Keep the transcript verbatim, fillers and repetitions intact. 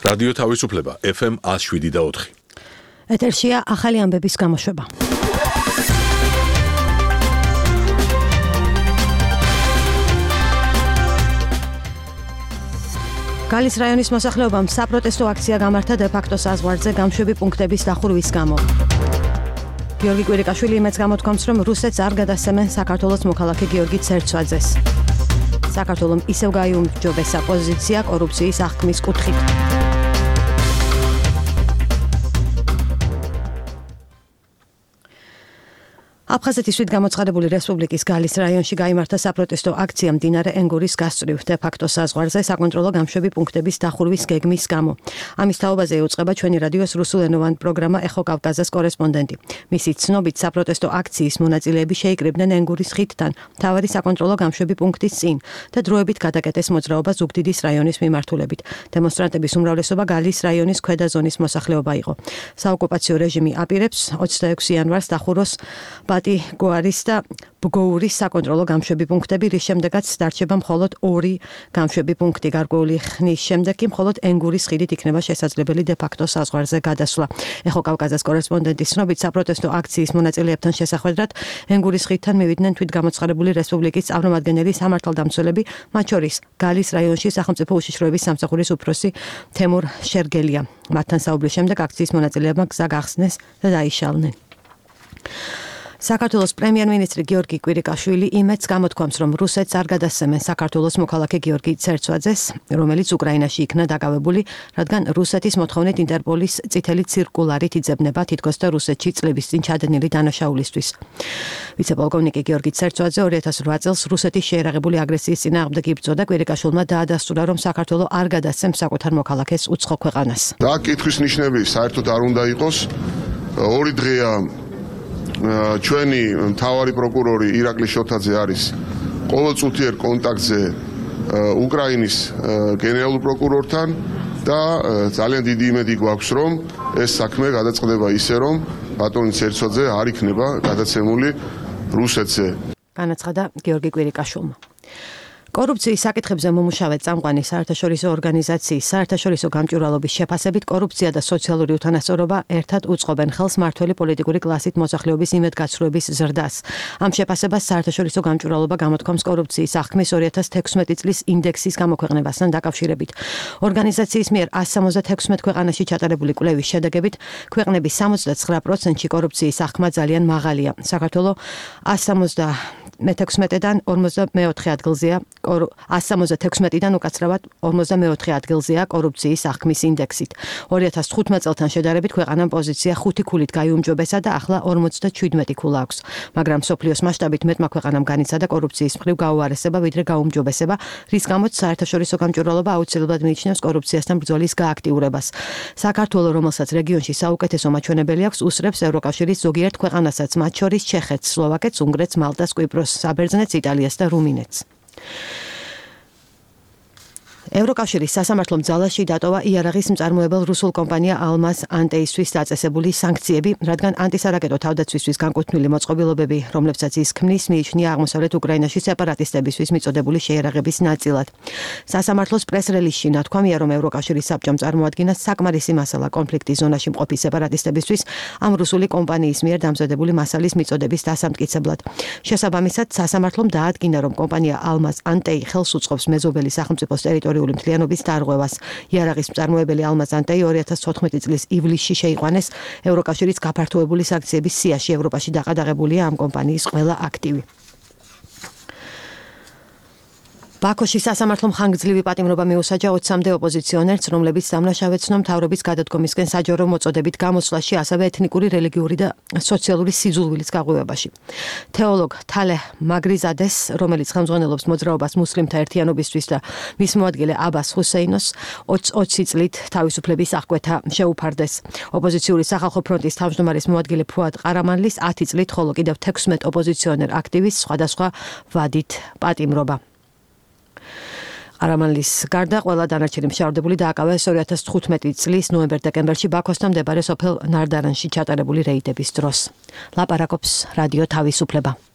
რადიო თავისუფლება ეფ ემ one oh seven და four. ეთერშია ახალი ამბების გამოშვება. გალის რაიონის მოსახლეობამ საპროტესტო აქცია გამართა დე-ფაქტო საზღვარზე გამშვები პუნქტების დახურვის გამო. გიორგი კვირიკაშვილი იმედს გამოთქვამს, რომ რუსეთს არ გადასცემენ საქართველოს მოქალაქე გიორგი ცერცვაძეს. საქართველომ ისევ გაიუმჯობესა პოზიცია კორუფციის აღქმის კუთხით. აფხაზეთის თვითგამოცხადებული რესპუბლიკის გალის რაიონში გაიმართა საპროტესტო აქცია მდინარე ენგურის გასწვრივ დე-ფაქტო საზღვარზე საკონტროლო გამშვები პუნქტების დახურვის გეგმის გამო. ამის თაობაზე ეუწყება ჩვენი რადიოს რუსულენოვანი პროგრამა ეხო კავკასიის კორესპონდენტი. მისი ცნობით საპროტესტო აქციის მონაწილეები შეიკრიბნენ ენგურის ხიდთან, მთავარი საკონტროლო გამშვები პუნქტის წინ და დროებით გადაკეტეს მოძრაობა ზუგდიდის რაიონის მიმართულებით. დემონსტრანტების უმრავლესობა გალის რაიონის ქვედა ზონის მოსახლეობა იყო. საოკუპაციო რეჟიმი აპირებს ოცდაექვსი იანვარს დახუროს ბატი გოარის და ბგოურის საკონტროლო გამშვები პუნქტები, რის შემდეგაც დარჩება მხოლოდ ორი გამშვები პუნქტი. გარკვეული ხნის შემდეგ კი მხოლოდ ენგურის ხიდით იქნება შესაძლებელი დე-ფაქტო საზღვარზე გადასვლა. ეხო კავკასიის კორესპონდენტის ცნობით საპროტესტო აქციის მონაწილეებთან შესახვედრად ენგურის ხიდთან მივიდნენ თვითგამოცხადებული რესპუბლიკის წარმომადგენელი სამართალდამცველები, მათ შორის გალის რაიონში სახელმწიფო უშიშროების სამსახურის უფროსი თემურ შერგელია. მათთან საუბრის შემდეგ აქციის მონაწილეებმა გზა გახსნეს და დაიშალნენ. საქართველოს პრემიერ-მინისტრი გიორგი კვირიკაშვილი იმედს გამოთქვამს, რომ რუსეთს არ გადასცემენ საქართველოს მოქალაქე გიორგი ცერცვაძეს, რომელიც უკრაინაში იქნა დაკავებული, რადგან რუსეთის მოთხოვნით ინტერპოლის წითელი ცირკულარით იძებნება თითქოს და რუსეთში წლების წინ ჩადენილი დანაშაულისთვის. ვიცე-პოლკოვნიკი გიორგი ცერცვაძე ორი ათას ოთხ წელს რუსეთის შეერაღებული აგრესიის წინააღმდეგ იბრძოდა. კვირიკაშვილმა დაადასტურა, რომ საქართველო არ გადასცემს საკუთარ მოქალაქეს უცხო ქვეყანას. და კითხვის ნიშნები საერთოდ არ უნდა იყოს. ორი დღეა ჩვენი მთავარი პროკურორი ირაკლი შოთაძე არის ყოველწუთიერ კონტაქტზე უკრაინის გენერალურ პროკურორთან და ძალიან დიდი იმედი გვაქვს, რომ ეს საქმე გადაწყდება ისე, რომ ბატონი ცერცვაძე არ იქნება გადაცემული რუსეთზე. განაცხადა გიორგი კვირიკაშვილმა. კორუფციის საკითხებზე მომუშავე წამყვანი საერთაშორისო ორგანიზაციის საერთაშორისო გამჭვირვალობის შეფასებით კორუფცია და სოციალური უთანასწორობა ერთად უწყობენ ხელს მმართველი პოლიტიკური კლასით მოსახლეობის იმედგაცრუების ზრდას. ამ შეფასებას საერთაშორისო გამჭვირვალობა გამოთქვამს კორუფციის აღქმის ორი ათას თექვსმეტი წლის ინდექსის გამოქვეყნებასთან დაკავშირებით. ორგანიზაციის მიერ one seventy-six ქვეყანაში ჩატარებული კვლევის შედეგებით ქვეყნების სამოცდათსხრა პროცენტში კორუფციის აღქმა ძალიან მაღალია. საქართველოს one seventy-six-დან ორმოცდამეოთხე ადგილზეა one seventy-six-დან უკაცრავად ორმოცდამეოთხე ადგილზეა კორუფციის აღქმის ინდექსით. ორი ათას თხუთმეტ წელთან შედარებით ქვეყანამ პოზიცია ხუთი ქულით გაიუმჯობესა და ახლა ორმოცდაშვიდმეტი ქულა აქვს. მაგრამ მსოფლიოს მასშტაბით მეტმა ქვეყანამ განიცადა კორუფციის მხრივ გაუარესება, ვიდრე გაუმჯობესება, რის გამოც საერთაშორისო გამჭვირვალობა აუცილებლად მიიჩნევს კორუფციასთან ბრძოლის გააქტიურებას. საქართველო, რომელსაც რეგიონში საუკეთესო მაჩვენებელი აქვს, უსწრებს ევროკავშირის ზოგიერთ ქვეყანასაც, მათ შორის ჩეხეთს, სლოვაკეთს, უნგრეთს, მალტას, კვიპროსს, საბერძნეთს, იტალიას და რუმინეთს. ევროკავშირის სასამართლომ ძალაში დატოვა იარაღის მწარმოებელ რუსულ კომპანია ალმაზ ანტეისთვის დაწესებული სანქციები, რადგან ანტისარაკეტო თავდაცვისთვის განკუთვნილი მოწყობილობები, რომლებსაც ის ქმნის, მიიჩნია აღმოსავლეთ უკრაინაში სეპარატისტებისთვის მიწოდებული შეიარაღების ნაწილად. სასამართლოს პრეს-რელიზში ნათქვამია, რომ ევროკავშირის საბჭომ წარმოადგინა საკმარისი მასალა კონფლიქტის ზონაში მყოფი სეპარატისტებისთვის ამ რუსული კომპანიის მიერ დამზადებული მასალის მიწოდების დასამტკიცებლად. შესაბამისად, სასამართლომ დაადგინა, რომ კომპანია ალმაზ ანტეი ხელს უწყობს მეზობელი სახელმწიფოს ტერიტორიულ მთლიანობის დარღვევას. იარაღის მწარმოებელი ალმაზ ანტეი ორი ათას თოთხმეტი წლის ივლისში შეიყვანეს ევროკავშირის გაფართოებული სანქციების სიაში. ევროპაში დაყადაღებულია ამ კომპანიის ყველა აქტივი. ბაქოში სასამართლომ ხანგრძლივი პატიმრობა მიუსაჯა ოცამდე ოპოზიციონერს, რომლებიც დამნაშავე ცნო მთავრობის გადადგომისკენ საჯარო მოწოდებით გამოსვლაში, ასევე ეთნიკური, რელიგიური და სოციალური სიძულვილის გაღვივებაში. თეოლოგ თალე მაგრიზადეს, რომელიც ხელმძღვანელობს მოძრაობას მუსლიმთა ერთიანობისთვის და მის მოადგილე აბას ჰუსეინოს ოცი წლით თავისუფლების აღკვეთა შეუფარდეს. ოპოზიციური სახალხო ფრონტის თავმჯდომარის მოადგილე ფუად ყარამანლის ათი წლით, ხოლო კიდევ თექვსმეტ ოპოზიციონერ აქტივისტს სხვადასხვა ვადით პატიმრობა. ყარამანლის გარდა ყველა დანარჩენი მშავდებული დააკავეს ორი ათას თხუთმეტი წლის ნოემბერ-დეკემბერში ბაქოსთან მდებარე სოფელ ნარდარანში ჩატარებული რეიდების დროს. ლაპარაკობს რადიო თავისუფლება.